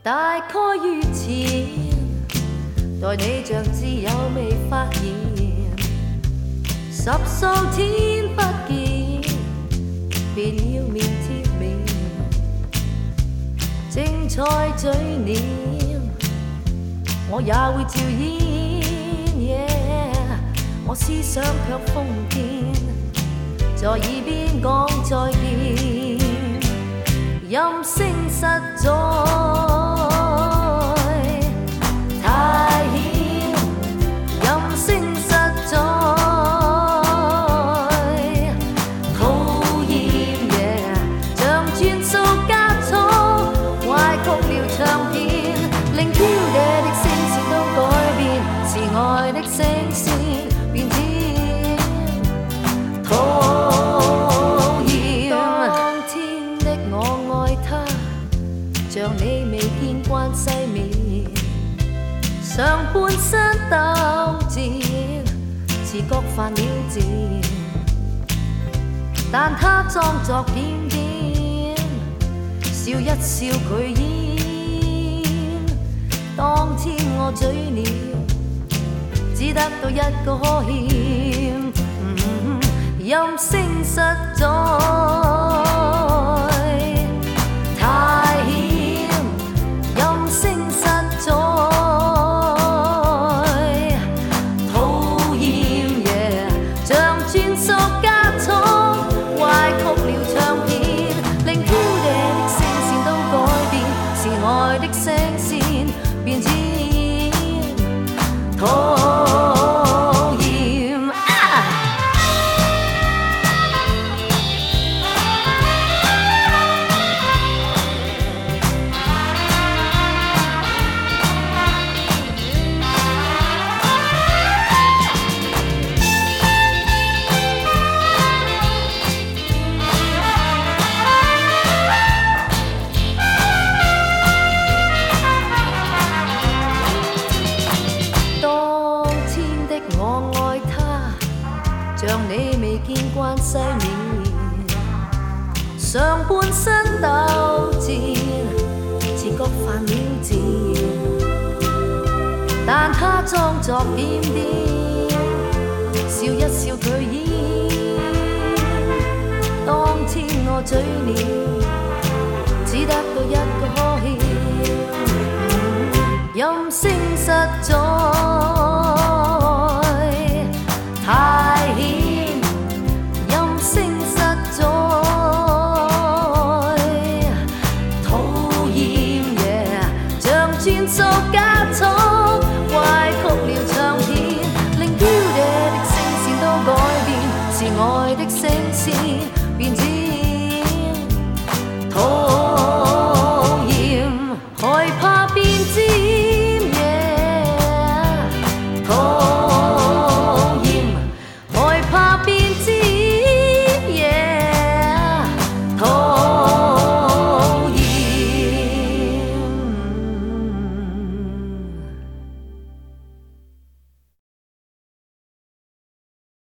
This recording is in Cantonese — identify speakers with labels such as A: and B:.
A: 大概如此，待你像自有未發現，十數天不見，便要面貼面，精彩嘴臉，我也會照演。我思想卻瘋癲，在耳邊講再見，任性實在。愛的聲線變遷討厭，當天的我愛他，像你未見慣世面，上半身鬥戰，自覺犯了賤，但他裝作點點，笑一笑佢煙，當天我嘴臉。只得到一個欠，任性實在太險，任性實在討厭耶，像轉速加速，歪曲了唱片，令飄嗲的聲線都改變，是愛的聲線變遷。像你未見慣世面，上半身鬥戰，自覺犯了賤，但他裝作點點，笑一笑佢煙，當天我嘴臉，只得到一個欠，任性實在。轉速加速，歪曲了唱片，令飄嗲的聲線都改變，是愛的聲線變遷。